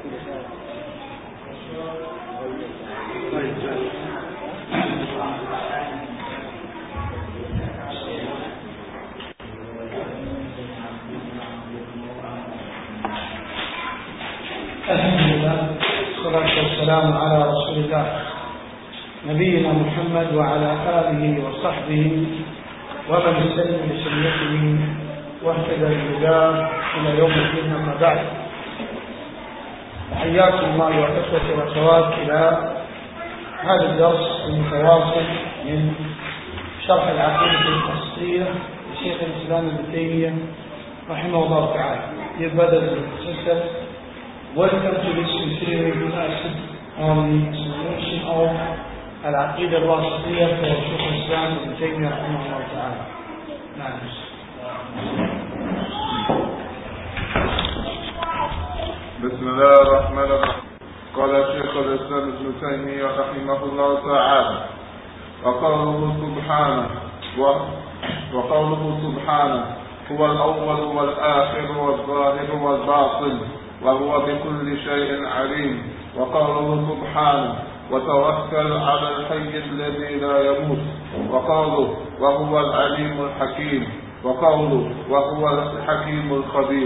الحمد لله والصلاة والسلام على رسول الله نبينا محمد وعلى آله وصحبه ومن استنى بسنته واهتدى بهداه إلى يوم الدين. أما بعد، حياكم الله والإخوة والأخوات إلى هذا الدرس المتواصل من شرح العقيدة الأصلية لشيخ الإسلام ابن تيمية رحمه الله تعالى. Dear brothers and sisters, welcome to this continuing lesson on the explanation of Al-Aqidah Al-Wasitiyya for Shaykh al-Islam Ibn Taymiyyah rahimahullah ta'ala. بسم الله الرحمن الرحيم. قال شيخ الإسلام ابن تيمية رحمه الله تعالى: وقوله سبحانه هو الأول والآخر والظاهر والباطن وهو بكل شيء عليم. وقوله سبحانه وتوكل على الحي الذي لا يموت. وقوله وهو العليم الحكيم. وقوله وهو الحكيم الخبير.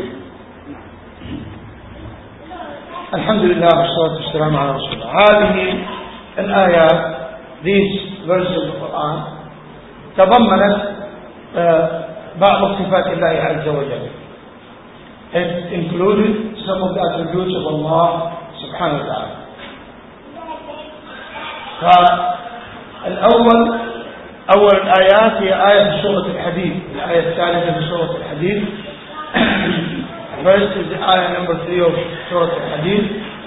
الحمد لله والصلاة والسلام على رسول الله. هذه الآيات these verses of the Quran تضمنت بعض صفات الله عز وجل. It included some of the attributes of Allah سبحانه وتعالى. فالأول أول الآيات هي آية سورة الحديد، الآية الثالثة من سورة الحديد. First is the ayah number 3 of Surah Al-Hadid.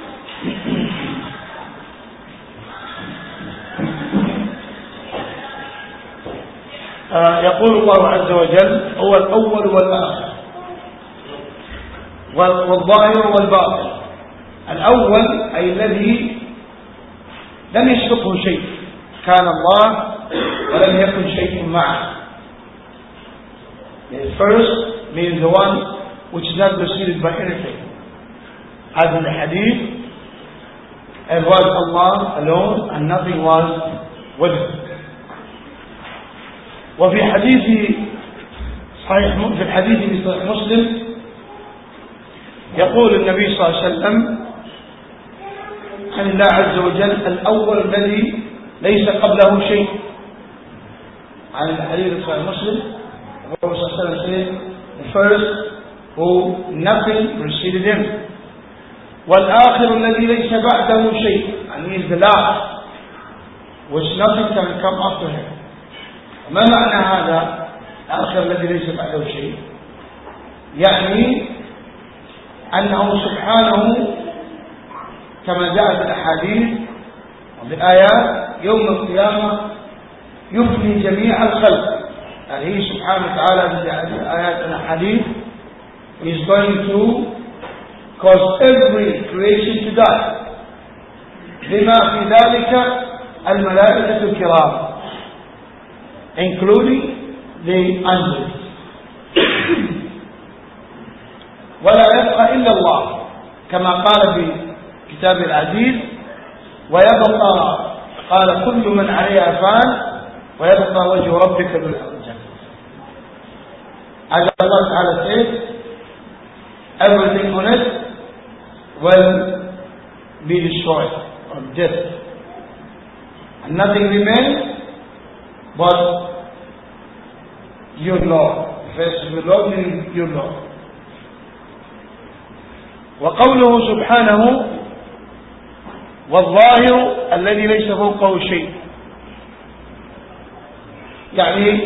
يقول الله عز وجل هو الأول والآخر والظاهر والباطن. الأول أي الذي لم يسبقه شيء، كان الله ولم يكن شيء معه. The first means the one which is not preceded by anything. As in the hadith, it was Allah alone and nothing was with him. وفي حديث صحيح في الحديث في صحيح مسلم يقول النبي صلى الله عليه وسلم عن الله عز وجل الأول الذي ليس قبله شيء. عن الحديث في صحيح مسلم الرسول صلى الله عليه وسلم said the first who nothing preceded him. والآخر الذي ليس بعده شيء, and he is the last which nothing can come after him. ما معنى هذا الآخر الذي ليس بعده شيء؟ يعني أنه سبحانه كما جاء في الأحاديث وبالآيات يوم القيامة يفني جميع الخلق. and he سبحانه وتعالى في الآيات والأحاديث is going to cause every creation to die. بما في ذلك الملائكة الكرام including the angels. ولا يبقى إلا الله كما قال في كتاب العزيز ويبقى قال كل من عليها فان ويبقى وجه ربك ذو العزة. as Allah Ta'ala says, everything on it will be destroyed or death, and nothing remains but your Lord. First your Lord, meaning your Lord. وقوله سبحانه والظاهر الذي ليس فوقه شيء، يعني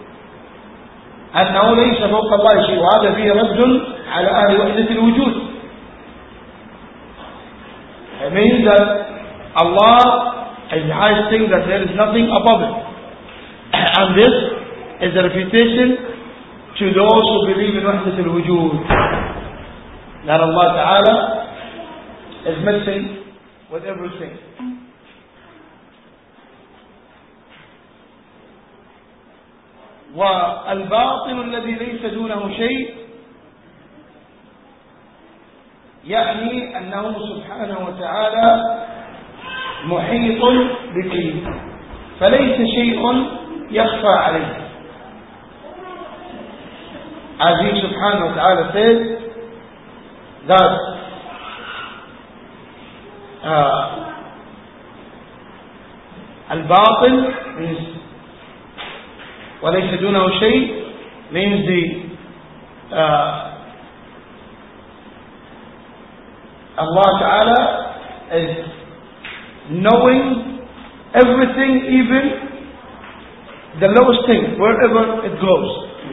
أنه ليس فوق الله شيء، وهذا فيه رد على أهل وحدة الوجود. It means that Allah is the highest thing, that there is nothing above it. And this is a refutation to those who believe in وحدة الوجود, that Allah Ta'ala is mixing with everything. والباطن الذي ليس دونه شيء يعني أنه سبحانه وتعالى محيط بكل، فليس شيء يخفى عليه. As he subhanahu wa ta'ala says that al-batil means وَلَيْسَ دُونَهُ شَيْء means Allah Ta'ala is knowing everything, even the lowest thing, wherever it goes.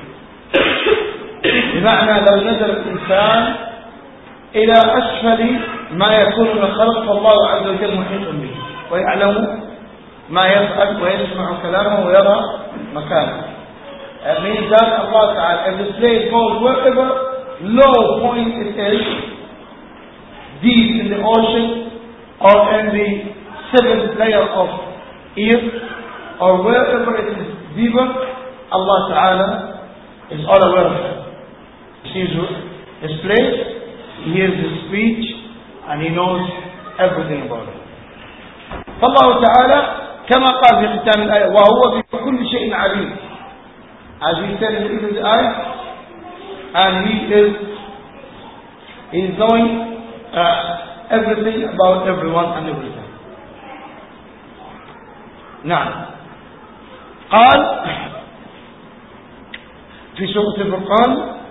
بمعنى لو نزل الإنسان إلى أسفل ما يكون من الخلق فالله عز وجل محيط به ويعلم ما يفعل ويسمع كلامه ويرى مكانه. It means that Allah Ta'ala, if the slave goes wherever low point it is, deep in the ocean or in the seventh layer of earth or wherever it is deeper, Allah Ta'ala is all aware of it. He sees his place, he hears his speech, and he knows everything about it. فالله تعالى كما قال في ختام الآية وهو بكل شيء عليم, as he said in the ayah, and he is knowing everything about everyone and everything. نعم. قال في سورة الفرقان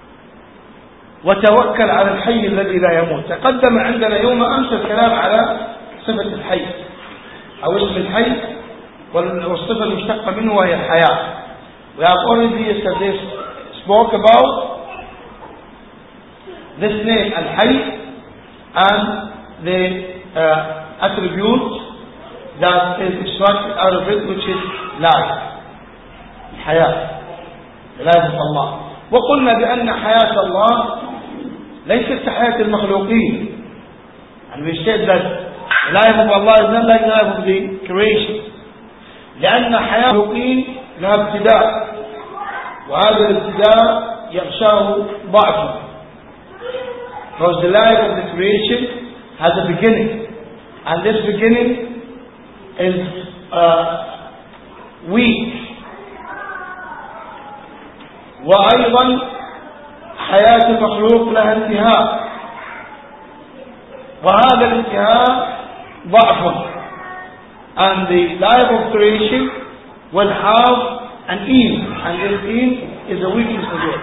وتوكل على الحي الذي لا يموت. تقدم عندنا يوم أمس الكلام على صفة الحي أو اسم الحي والصفة المشتقة منه وهي الحياة. We have already yesterday spoke about this name al-Hayy and the attribute that is extracted out of it, which is life, الحياة, the life of Allah. وقلنا بأن حياة الله ليست كحياة المخلوقين, and we said that the life of Allah is not like the life of the creation, لأن حياة المخلوقين لها ابتداء, وهذا الابتداء يغشاه ضعف, because the life of the creation has a beginning, and this beginning is weak. وأيضا حياة المخلوق لها انتهاء, وهذا الانتهاء ضعف, and the life of creation will have an end, and this end is a weakness as well.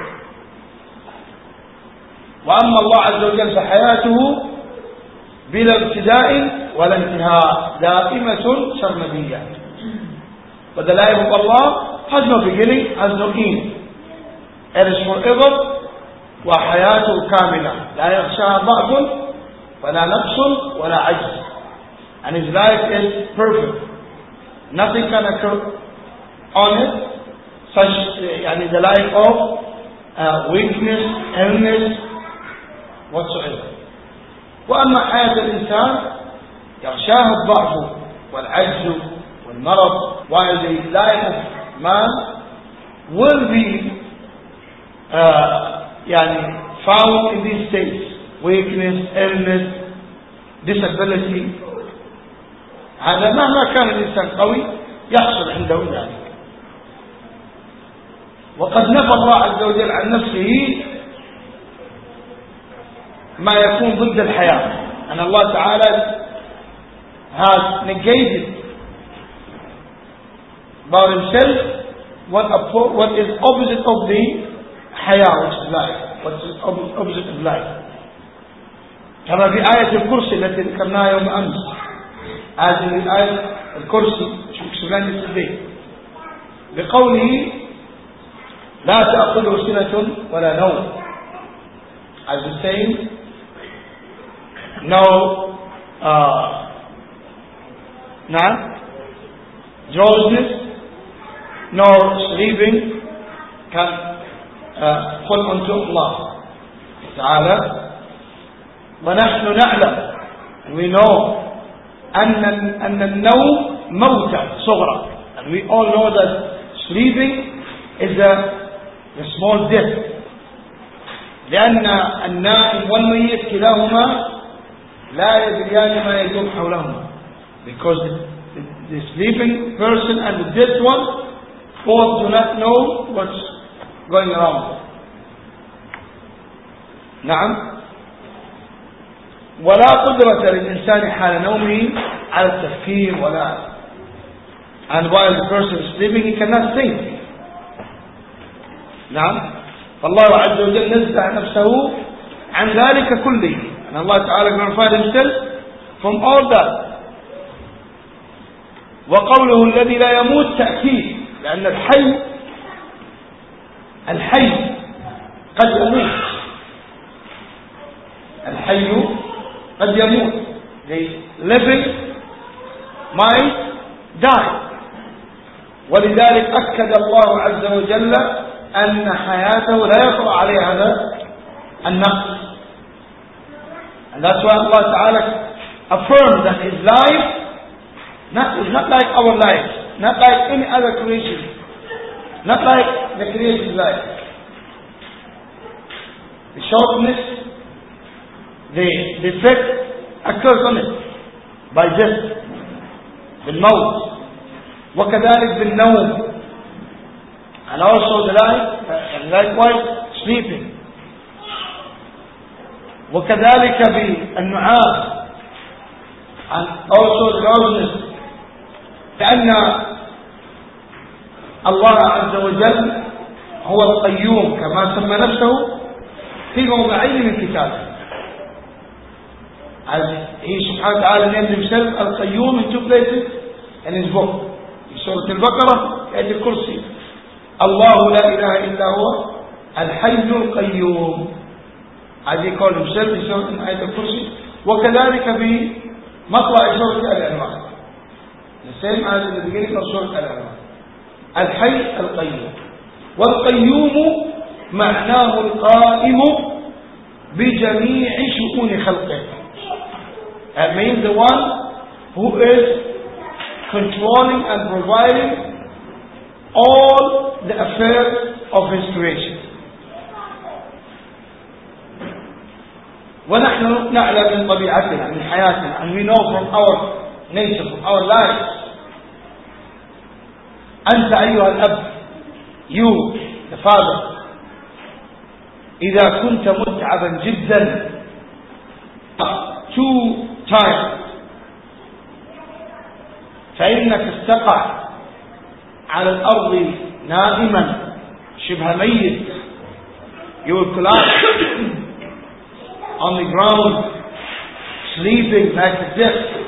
وأما الله عز وجل فحياته بلا ابتداء ولا انتهاء دائمة سرمدية. But the life of Allah has no beginning, has no end. It is forever. وحياته كاملة لا يغشاها ضعف ولا نقص ولا عجز, and his life is perfect. Nothing can occur on it, such يعني the life of weakness, illness whatsoever. وأما حياة الإنسان يغشاها الضعف والعجز والمرض, while the life of man will be يعني found in these states, weakness, illness, disability. هذا مهما كان الإنسان قوي يحصل عنده ذلك. وقد نفى الله عز وجل عن نفسه ما يكون ضد الحياة, and Allah Ta'ala has negated about himself what is opposite of the حياة, which is life, what is opposite of life. كما في آية الكرسي التي ذكرناها يوم أمس, as in the آية الكرسي which we explained yesterday, بقوله لا تأخذه سنة ولا نوم, as the saying, no drowsiness nor sleeping can fall onto Allah Ta'ala. ونحن نعلم, we know أن النوم موتة صغرى, and we all know that sleeping is a small death, لأن النائم والميت كلاهما لا يدريان ما يدور حولهما. Because the sleeping person and the dead one both do not know what's going around. نعم. ولا قدرة للإنسان حال نومه على التفكير ولا. And while the person is sleeping he cannot think. نعم. فالله عز وجل نزع نفسه عن ذلك كله. And Allah Ta'ala glorified himself from all that. وقوله الذي لا يموت تأكيد لأن الحي قد يموت. الحي قد يموت. The living might die. ولذلك أكد الله عز وجل أن حياته لا يطرأ عليه هذا النقص. And that's why Allah Ta'ala affirmed that his life is not like our life, not like any other creation, not like the created life. The shortness, the defect occurs on it by death, بالموت, وكذلك بالنوم, and also the life, and likewise sleeping, وكذلك بالنعاس, and also the drowsiness. لأن الله عز وجل هو القيوم كما سمى نفسه في موضعين من كتابه. As he subhanahu wa ta'ala named himself Al-Qayyum in 2 places in his book. In Surah Al-Baqarah, Ayat Al-Kursi. Allahu la ilaha illa huwa Al-Hayyul Qayyum. As he called himself in Ayat Al-Kursi. وكذلك بمطلع سورة الأنعام. The same as in the beginning of Surah Al-An'am. الحي القيوم. والقيوم معناه القائم بجميع شؤون خلقه. That means the one who is controlling and providing all the affairs of his creation. ونحن نعلم من طبيعتنا من حياتنا, and we know from our nature, from our lives. أنت أيها الأب, you the father, إذا كنت متعبا جدا, too tired, فإنك استقع على الأرض نائما شبه ميت. You will collapse on the ground sleeping like a death.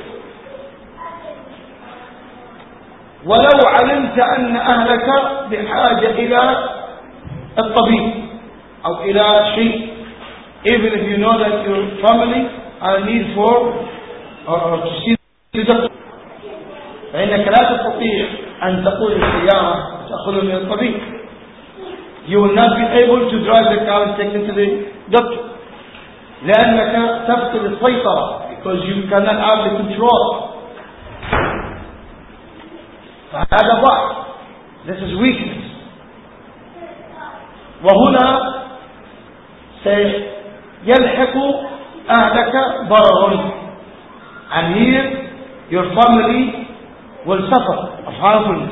ولو علمت أن أهلك بحاجة إلى الطبيب أو إلى شيء, even if you know that your family are in need for or to see the doctor, فإنك لا تستطيع أن تقول السيارة تأخذه من الطبيب. You will not be able to drive the car and take it to the doctor لأنك تفقد السيطرة, because you cannot have the control. فهذا ضعف. This is weakness. وهنا سيلحق أهلك ضرر, and here your family will suffer of harmfulness.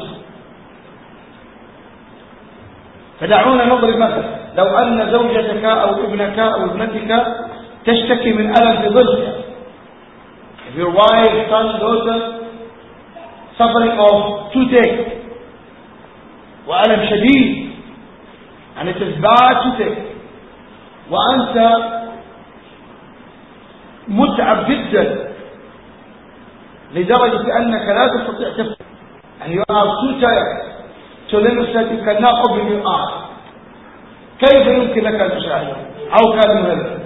فدعونا نضرب مثل. لو أن زوجتك أو ابنك أو ابنتك تشتكي من ألم في ضرسها, if your wife, son, daughter suffering of toothache وألم شديد, and it is bad toothache, وأنت متعب جدا لدرجة أنك لا تستطيع تفتح, and you are too tired to limit that you cannot open your eyes, كيف يمكن لك أن تساعده أو كان مهلا؟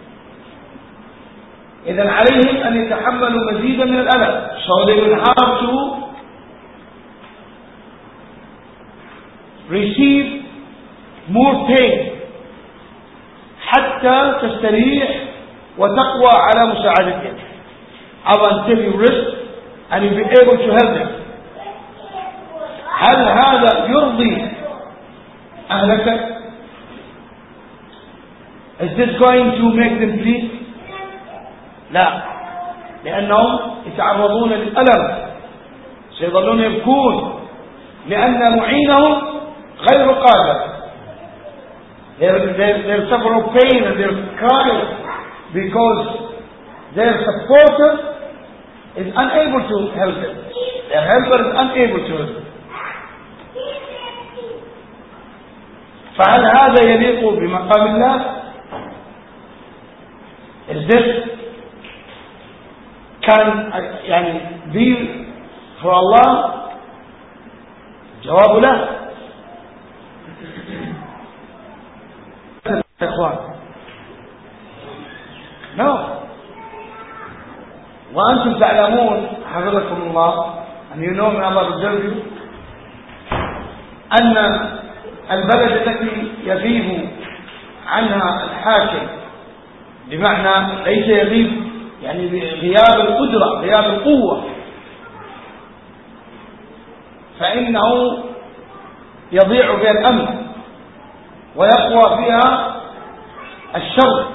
إذن عليهم أن يتحملوا مزيدا من الألم. So they will have to receive more pain حتى تستريح وتقوى على مساعدتهم, up until you rest and you'll be able to help them. هل هذا يرضي أهلك؟ Is this going to make them please? لا، لأنهم يتعرضون للألم، سيظلون يبكون لأن معينهم غير قادر. They'll suffer pain and they'll cry because their supporter is unable to help them. Their helper is unable to help them. فهل هذا يليق بمقام الله؟ Is this can be for Allah? جواب لا. No. وأنتم تعلمون حفظكم الله and you know may Allah preserve you أن البلد التي يغيب عنها الحاكم، بمعنى ليس يغيب يعني بغياب القدرة، غياب القوة، فإنه يضيع فيها الأمن ويقوى فيها الشر.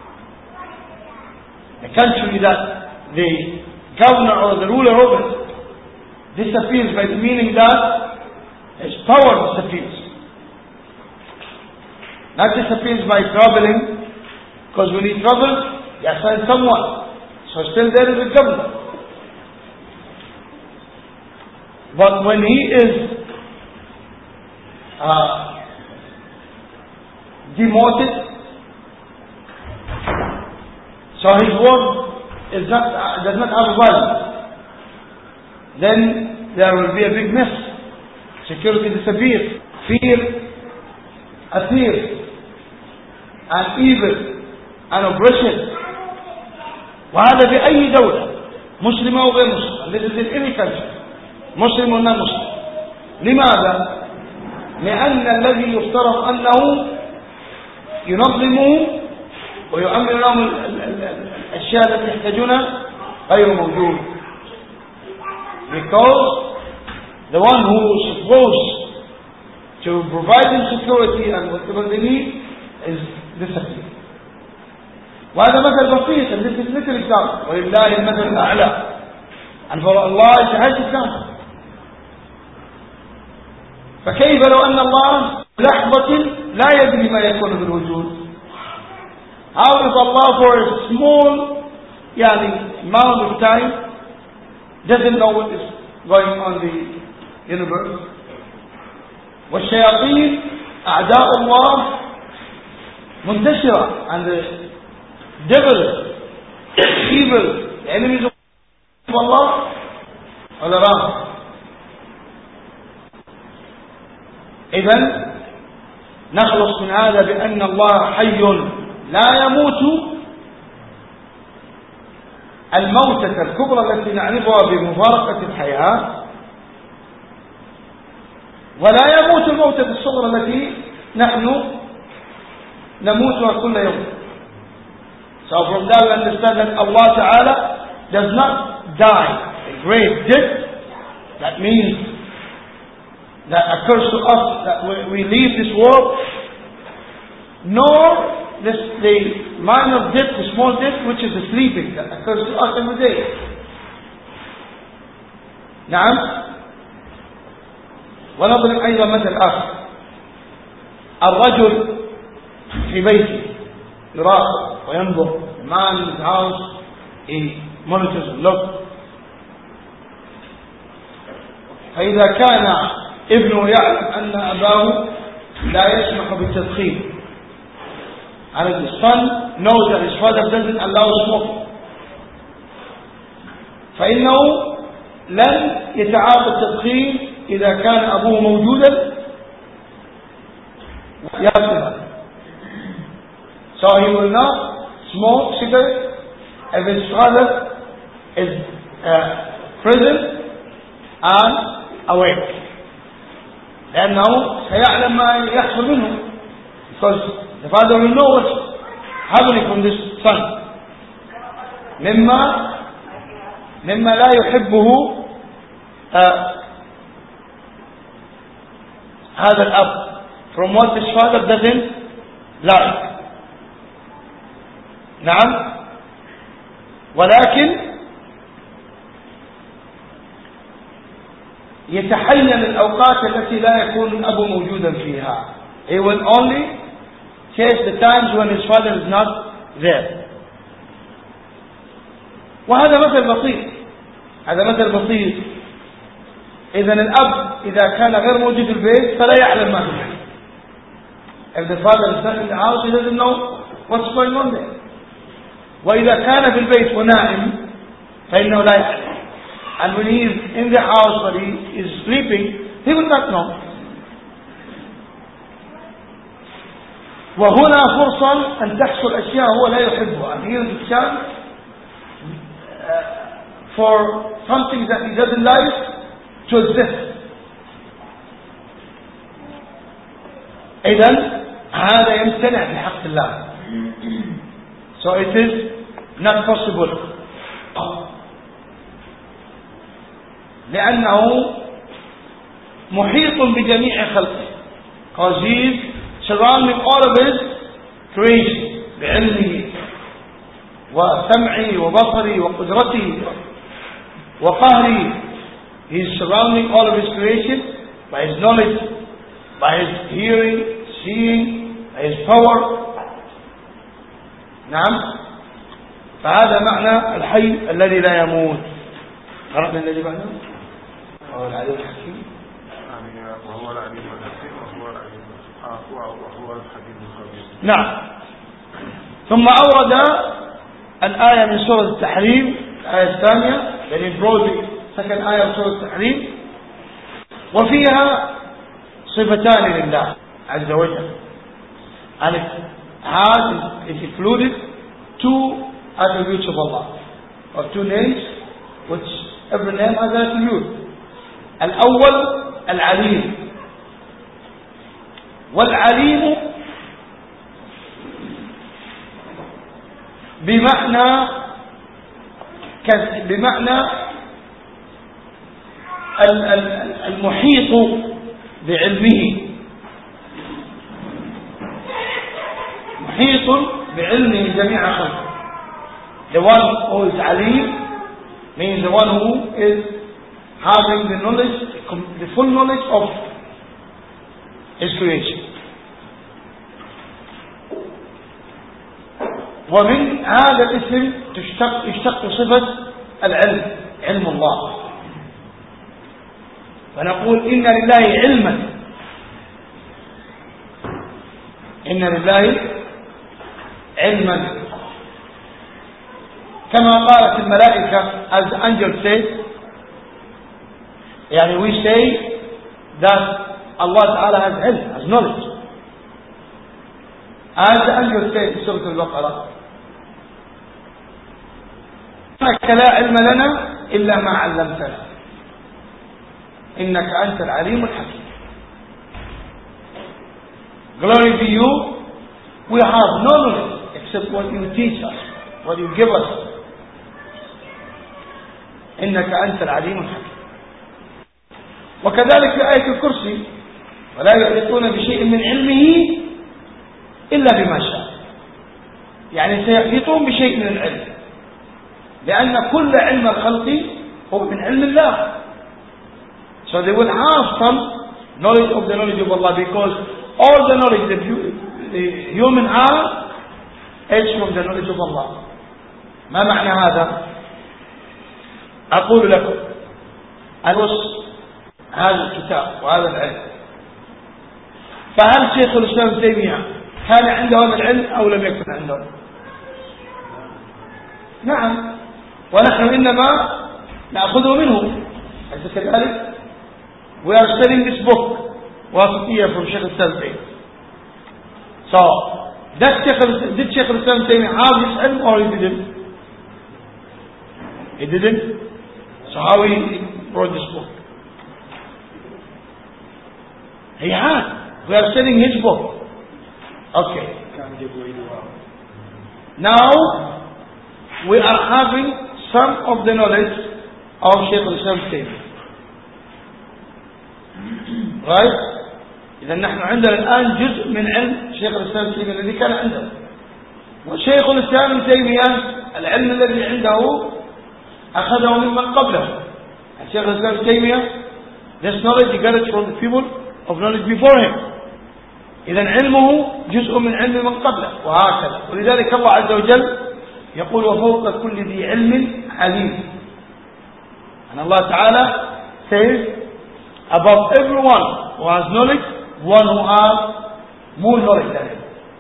The country that the governor or the ruler of it disappears, by meaning that his power disappears. Not disappears by traveling, because when he travels, he assigns someone. So still there is a governor. But when he is demoted, so his word does not have value, then there will be a big mess. Security disappears, fear appears, and evil and oppression. وهذا بأي دولة مسلمة أو غير مسلمة. This is in any country, مسلم or non Muslim. لماذا؟ لأن الذي يفترض أنه ينظمه ويؤمن لهم الأشياء التي يحتاجونها غير موجود. Because the one who is supposed to provide them security and whatever they need is disappeared. وهذا مثل بسيط. This is little example. ولله المثل الأعلى. And for Allah is the highest example. فكيف لو أن الله لحظة لا يدري ما يكون في الوجود؟ How if Allah for a small amount of time doesn't know what is going on in the universe? والشياطين أعداء الله منتشرة, and the devil, evil, the enemies of Allah all around. إذن نخلص من هذا بأن الله حي لا يموت الموتة الكبرى التي نعرفها بمفارقة الحياة، ولا يموت الموتة الصغرى التي نحن نموتها كل يوم. So from that we understand that Allah Ta'ala does not die a great death that means that occurs to us that we leave this world, nor the minor death, the small death which is the sleeping that occurs to us every day. نعم. ونضرب أيضا مثل آخر. الرجل في بيته يراقب وينظر. The man in his house, he monitors and looks. فإذا كان ابنه يعلم أن أباه لا يسمح بالتدخين, and the son knows that his father doesn't allow smoking, فإنه لن يتعاطى التدخين إذا كان أبوه موجودا يقتل. So he will not smoke cigarette if his father is present and awake, لأنه سيعلم ما يحصل منه, because the father will know what's happening from this son. مما لا يحبه هذا الأب, from what his father doesn't like. نعم. ولكن يتحين الأوقات التي لا يكون الأب موجودا فيها. He will only chase the times when his father is not there. وهذا مثل بسيط، هذا مثل بسيط. إذن الأب إذا كان غير موجود في البيت فلا يعلم ما فيه. If the father is not in the house, he doesn't know what's going on there. وإذا كان في البيت ونائم فإنه لا يعلم. And when he is in the house or he is sleeping, he will not know. وهنا فرصة أن تحصل أشياء هو لا يحبها. And here is a chance for something that he doesn't like to exist. إذن هذا يمتنع في حق الله. So it is not possible. لأنه محيط بجميع خلقه. Because he is surrounding all of his creation بعلمه وسمعه وبصره وقدرته وقهره. He is surrounding all of his creation by his knowledge, by his hearing, seeing, by his power. نعم. فهذا معنى الحي الذي لا يموت. قرأنا الذي بعده وهو العليم الحكيم. وهو العليم الحكيم وهو الحكيم الخبير. نعم. ثم أورد الآية من سورة التحريم، الآية الثانية، يعني برودي second آية من سورة التحريم، وفيها صفتان لله عز وجل. And it included two attributes of Allah, or two names, which every name has an attribute. الأول العليم. والعليم بمعنى المحيط بعلمه، محيط بعلمه جميع خلقه. The one who is alim means the one who is having the knowledge, the full knowledge of his creation. ومن هذا الاسم يشتق صفة العلم، علم الله. فنقول إن لله علما، إن لله علما، كما قالت الملائكة as the angel says. يعني we say that Allah Ta'ala has ilm, has knowledge, as the angel says in Surah Al-Baqarah: إنك لا علم لنا إلا ما علمتنا إنك أنت العليم الحكيم. Glory to you, we have no knowledge except what you teach us, what you give us. إنك أنت العليم الحكيم. وكذلك في آية الكرسي: ولا يحيطون بشيء من علمه إلا بما شاء. يعني سيحيطون بشيء من العلم، لأن كل علم الخلق هو من علم الله. So they will have some knowledge of the knowledge of Allah, because all the knowledge that the human have is from the knowledge of Allah. ما معنى هذا؟ أقول لكم أدرس هذا الكتاب وهذا العلم، فهل شيخ الإسلام ابن تيمية كان عنده هذا العلم أو لم يكن عنده؟ نعم، ونحن إنما نأخذه منه. أليس كذلك؟ We are studying this book واسطية from Sheikh al-Islam. So did Sheikh al-Islam have this ilm or he didn't? He didn't. So how he wrote this book? He had. We are studying his book. Okay. Now we are having some of the knowledge of Sheikh al-Islam. Right? إذا نحن عندنا الآن جزء من علم شيخ الإسلام الذي كان عنده. وشيخ الإسلام ابن تيمية العلم الذي عنده أخذه ممن قبله. الشيخ الإسلام ابن تيمية, this knowledge he got it from the people of knowledge before him. إذن علمه جزء من علم من قبله وهكذا. ولذلك الله عز وجل يقول وفوق كل ذي علم عليم. And Allah Ta'ala says above everyone who has knowledge, one who has more knowledge than him.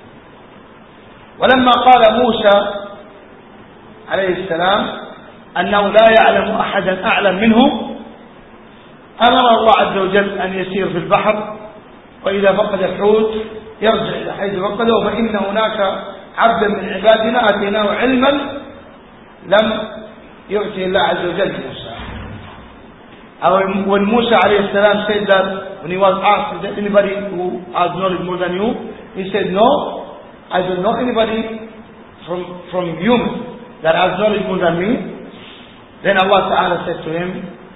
ولما قال موسى عليه السلام أنه لا يعلم أحدا أعلم منه أمر الله عز وجل أن يسير في البحر وإذا فقد الحوت يرجع إلى حيث فقده فإن هناك عبدا من عبادنا آتيناه علما لم يؤتي الله عز وجل موسى. When Musa alayhi salam said that, when he was asked, is there anybody who has knowledge more than you? He said, no, I don't know anybody from human that has knowledge more than me. Then Allah Ta'ala said to him,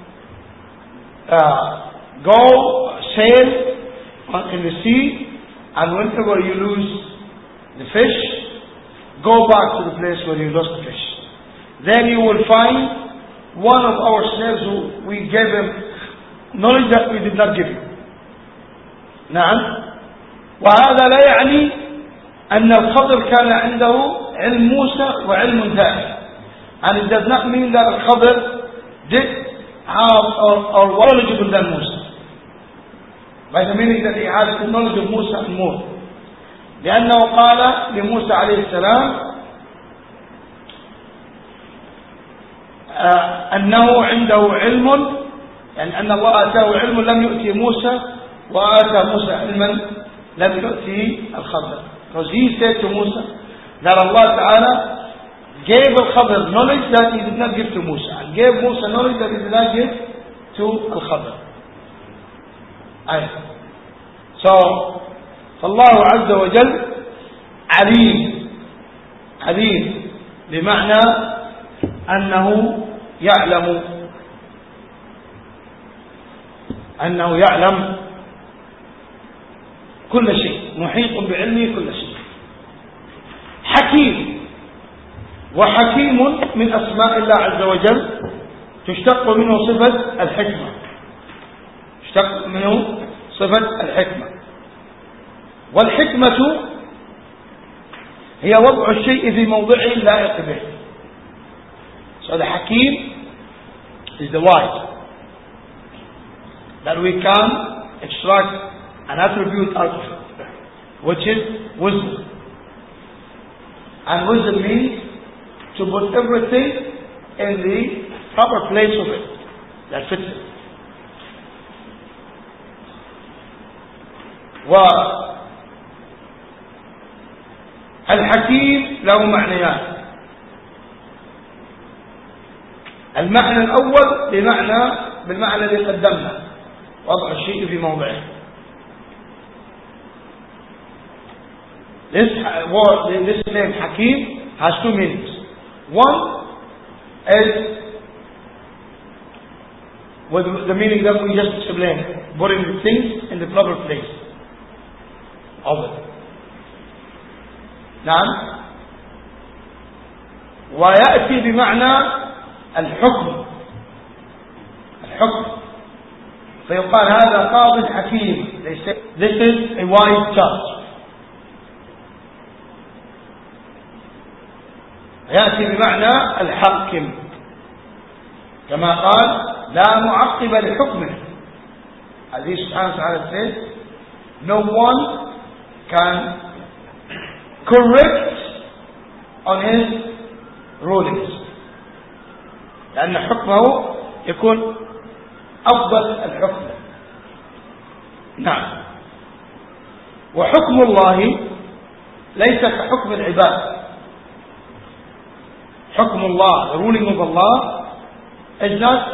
go sail in the sea, and whenever you lose the fish, go back to the place where you lost the fish. Then you will find one of our slaves who we gave him knowledge that we did not give him. نعم. وهذا لا يعني أن الخضر كان عنده علم موسى وعلم ثاني. And it does not mean that Al-Khadr did have or was knowledgeable than Musa. By the meaning that he had knowledge of Musa and more. لأنه قال لموسى عليه السلام أنه عنده علم, يعني أن الله آتاه علم لم يؤتي موسى وآتى موسى علما لم يؤتي الخضر. Because he said to Musa that Allah Ta'ala gave Al-Khadr knowledge that he did not give to Musa, and gave Musa knowledge that he did not give to Al-Khadr. So Allah Azza wa Jal عليم. عليم بمعنى أنه يعلم كل شيء, محيط بعلمه كل شيء. حكيم, وحكيم من أسماء الله عز وجل, تشتق منه صفة الحكمة. تشتق منه صفة الحكمة. والحكمة هي وضع الشيء في موضعه اللائق به. So the Hakim is the wise, that we can extract an attribute out of it, which is wisdom. And wisdom means to put everything in the proper place of it, that fits it. والحكيم له معنيان. المعنى الأول بالمعنى الذي قدمنا, وضع الشيء في موضعه. This name Hakim has two meanings. One is with the meaning that we just explained, putting the things in the proper place of it. نعم. ويأتي بمعنى الحكم. فيقال هذا قاضي حكيم. They say this is a wise judge. يأتي بمعنى الحاكم, كما قال لا معقب لحكمه. Allah subhanahu wa ta'ala says no one can correct on his rulings, لأن حكمه يكون أفضل الحكم. نعم. وحكم الله ليس كحكم العباد. حكم الله, the ruling of Allah, is not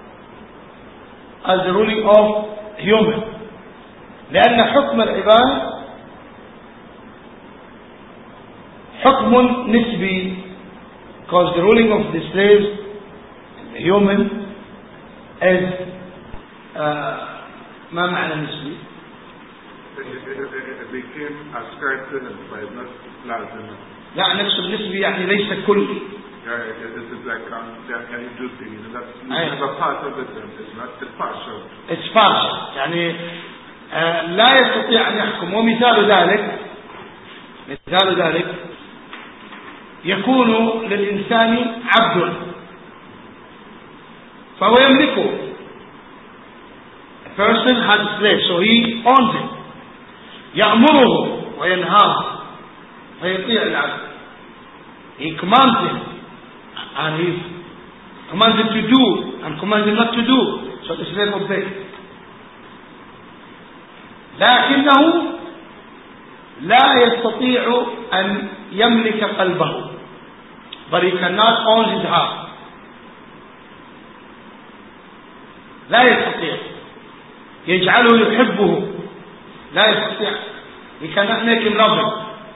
as the ruling of human. لأن حكم العباد حكم نسبي, because the ruling of the slaves, the human, is ما معنى نسبي? It became ascribed to him, but it's not lazim. لا نقصد نسبي يعني ليس كلي. This is like can you do things? That's a part of it. It's not the partial. It's partial. يعني لا يستطيع أن يحكم. ومثال ذلك يكون للإنسان عبد فهو يملكه. A person has a slave, so he owns it. يأمره وينهاه فيطيع العبد. He commands him and he commands him to do and commands him not to do, so the slave obeys. لكنه لا يستطيع أن يملك قلبه, but he cannot own his heart. لا يستطيع يجعله يحبه, لا يستطيع. He cannot make him love him.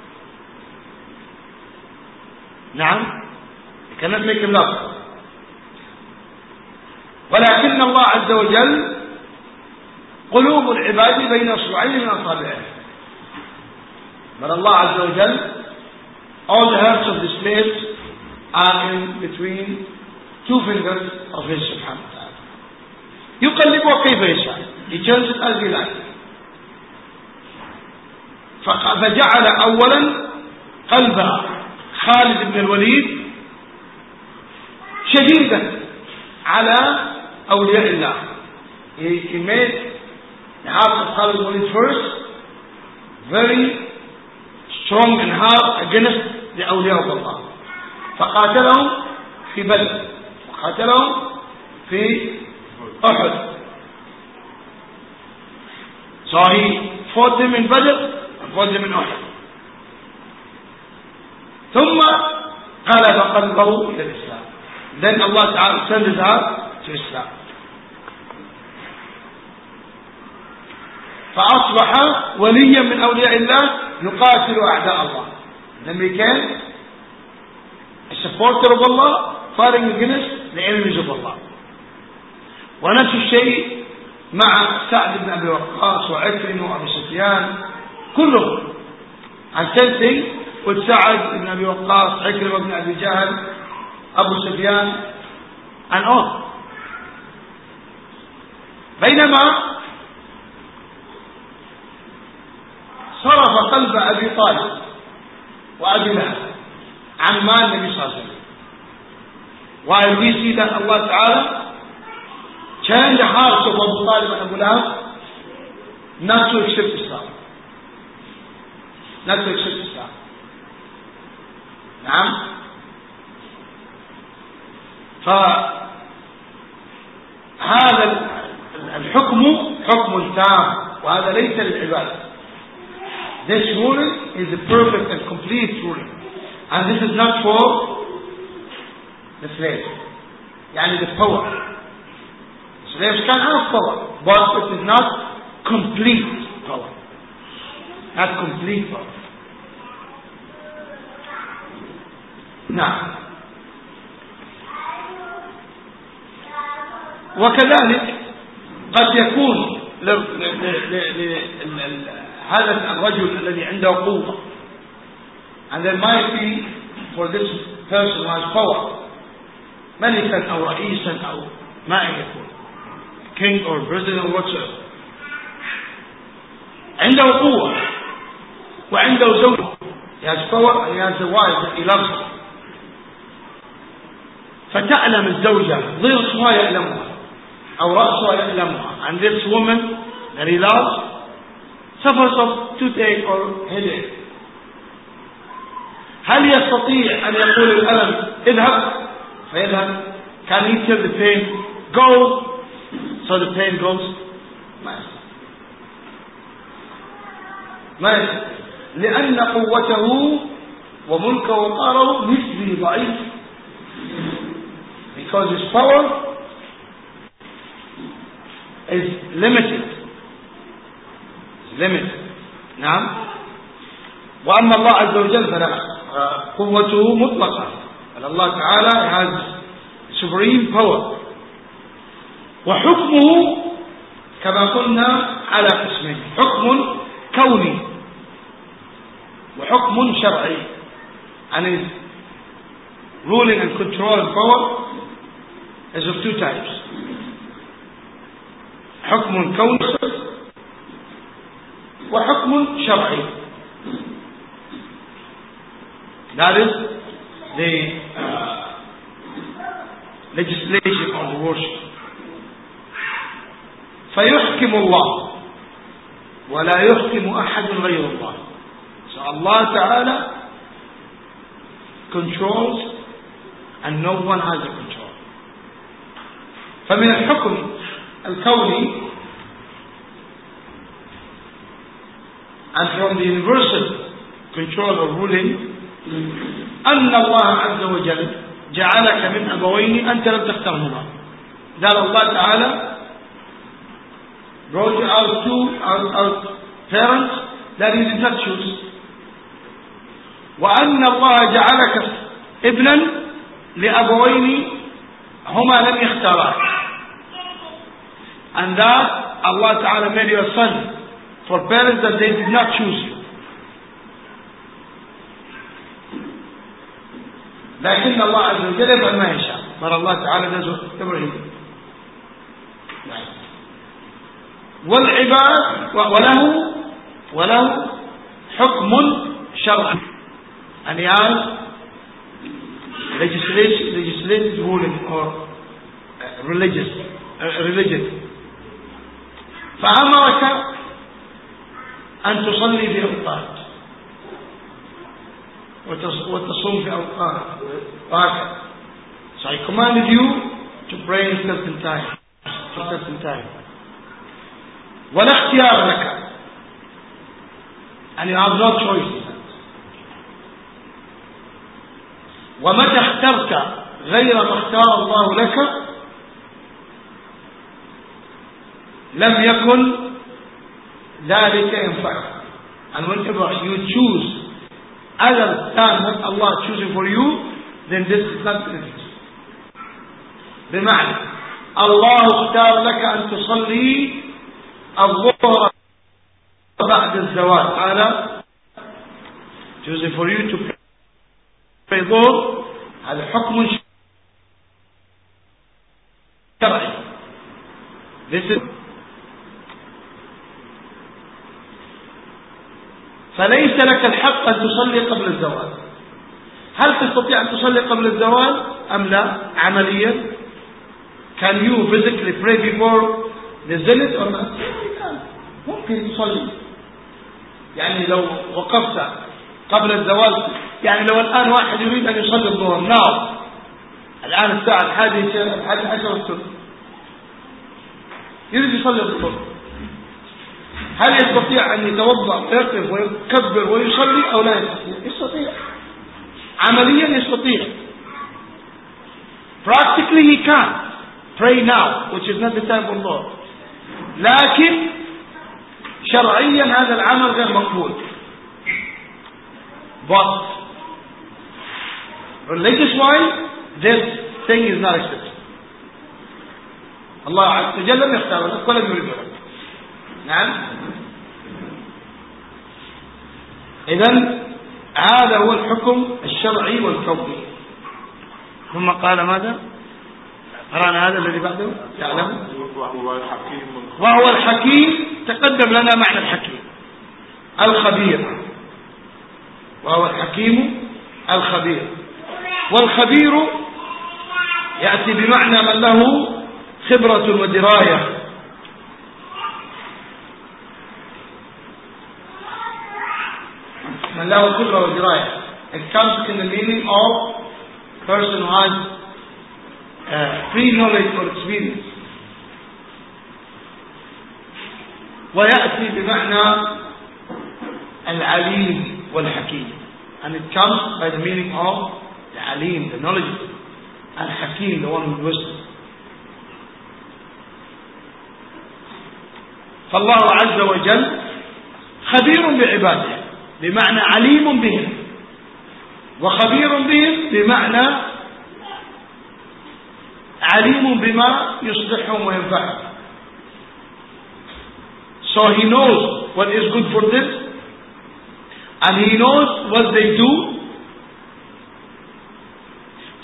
نعم, he cannot make him love him. ولكن الله عز وجل قلوب العباد بين اصبعين من اصابعه. But Allah عز وجل, all the hearts of the slaves are in between two fingers of His subhanahu wa ta'ala. يقلبه كيف يشاء, he turns it as he likes. فجعل أولا قلب خالد بن الوليد شديدا على أولياء الله. He made the heart of Khalid bin Walid first very strong and hard against the أولياء of Allah. فقاتلهم في بدر وقاتلهم في أحد. So he fought them in Badr and fought them in Uhud. ثم قلب قلبه إلى الإسلام. Then Allah Ta'ala turned his heart to Islam. فأصبح وليا من أولياء الله يقاتل أعداء الله. Then became a supporter of Allah fighting against the enemies of Allah. ونفس الشيء مع سعد بن أبي وقاص وعكرمة وأبي سفيان كلهم. And same thing with سعد بن أبي وقاص, عكرمة بن أبي جهل, أبو سفيان and all. بينما صرف قلب أبي طالب وأبي لهب عن مال النبي صلى الله عليه وسلم. While we see that Allah Ta'ala changed the hearts of Abu Talib and Abu Lahab not to accept Islam. Not to accept Islam. نعم. فهذا الحكم حكم تام وهذا ليس للعباد. This ruling is a perfect and complete ruling, and this is not for the slave. يعني the power. Slaves can have power, but it is not complete power. Not complete power. نعم. وكذلك قد يكون هذا الرجل الذي عنده قوة, and there might be for this person who has power ملكا أو رئيسا أو ما يكون king or president or whatever, عنده قوة وعنده زوجة, he has power and he has a wife that he loves, فتعلم الزوجة ضرسها يعلمها أو رأسها يعلمها, and this woman that he loves suffers of toothache or headache. هل يستطيع أن يقول الألم اذهب فيذهب? Can he tell the pain go so the pain goes? ما يستطيع, لأن قوته وملكه وقاره نسبي ضعيف, because his power is limited. نعم. وأما الله عز وجل فلا, قوته مطلقة, and Allah Ta'ala has supreme power. وحكمه كما قلنا على قسمين, حكم كوني وحكم شرعي. and his ruling and control and power is of two types. حكم كوني وحكم شرعي. That is the legislation of the worship. فيحكم الله ولا يحكم أحد غير الله. So Allah Ta'ala controls and no one has the control. فمن الحكم الكوني, and from the universal control or ruling, أن الله عز وجل جعلك من أبوين أنت لم تختارهما. That Allah Ta'ala brought you out parents that you did not choose. وأن الله جعلك ابنا لأبوين هما لم يختاراك. And that Allah Ta'ala made you a son for parents that they did not choose you. لكن الله عز وجل يفعل ما يشاء. But Allah Ta'ala does whatever He does. والعباد وله حكم شرعي, and he has legislative ruling or religion. فأمرك أن تصلي في أوقات وتصوم في أوقات وهكذا. So I commanded you to pray in certain time. ولا اختيار لك, and you have no choice in that. ومتى اخترت غير ما اختار الله لك لم يكن ذلك ينفعك. And whenever you choose other than what Allah choosing for you, then this is not benefit. بمعنى الله اختار لك أن تصلي الظهر بعد الزوال. هذا choosing for you to pray الظهر, هذا حكم شرعي. This is فليس لك الحق أن تصلي قبل الزوال. هل تستطيع أن تصلي قبل الزوال أم لا عمليا؟ Can you physically pray before the zenith or not? ممكن تصلي. يعني لو وقفت قبل الزوال, يعني لو الآن واحد يريد أن يصلي الظهر نار, الآن الساعة 11 الصبح, يريد يصلي الظهر, هل يستطيع أن يتوضأ ويقف ويكبر ويصلي أو لا يستطيع؟ يستطيع. عمليا يستطيع. Practically he can pray now, which is not the time of Allah. لكن شرعيا هذا العمل غير مقبول. But religious wise, this thing is not accepted. الله عز وجل لم يختار لك ولم يريد لك. نعم. إذن هذا هو الحكم الشرعي والكوني. ثم قال ماذا؟ قرأنا هذا الذي بعده يعلم. وهو الحكيم. تقدم لنا معنى الحكيم الخبير. وهو الحكيم الخبير. والخبير يأتي بمعنى من له خبرة ودراية. من له خبرة ودراية. It comes in the meaning of person who has pre-knowledge or experience. ويأتي بمعنى العليم والحكيم. And it comes by the meaning of the alim, the knowledgeable, and hakim, the one with wisdom. فالله عز وجل خبير بعباده بمعنى عليم بهم, وخبير بهم بمعنى عليم بما يصلحهم وينفعهم. So he knows what is good for them, and he knows what they do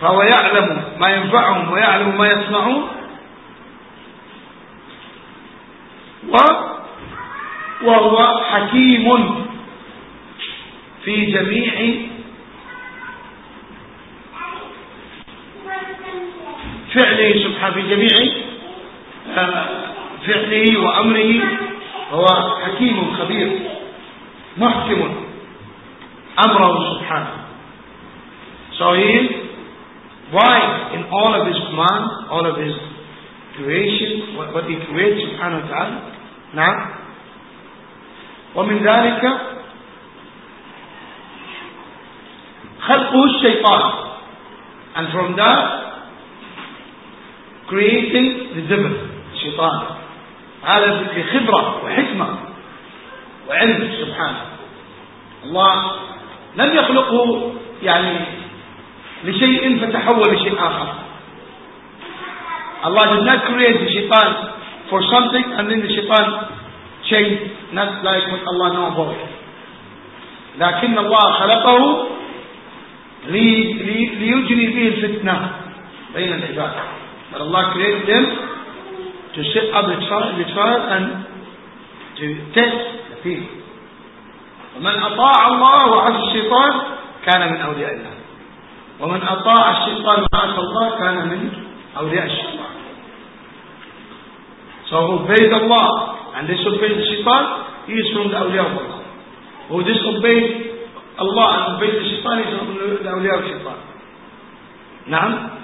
فهو يعلم ما ينفعهم ويعلم ما يصنعون، وهو حكيم في جميع فعله سبحانه، في جميع فعله وأمره، هو حكيم خبير محكم أمره سبحانه. So he is wise in all of his commands, all of his creation, what he creates سبحانه وتعالى. نعم. ومن ذلك خلقه الشيطان, and from that creating the devil, الشيطان. هذا بخبرة وحكمة وعلم سبحانه. الله لم يخلقه يعني لشيء فتحول لشيء آخر. Allah did not create the shaitan for something and then the shaitan changed, not like what Allah knows about it. لكن الله خلقه ليجري به الفتنة بين العباد. But Allah created them to set up the trial and to test the people. ومن أطاع الله وعصى الشيطان كان من أولياء الله. ومن أطاع الشيطان وعصى الله كان من أولياء الشيطان. So who obeys Allah and disobeys the shaitan, he is from the awliya of Allah. Who disobeys Allah and obeys the shaitan, he is from the awliya of shaitan. نعم.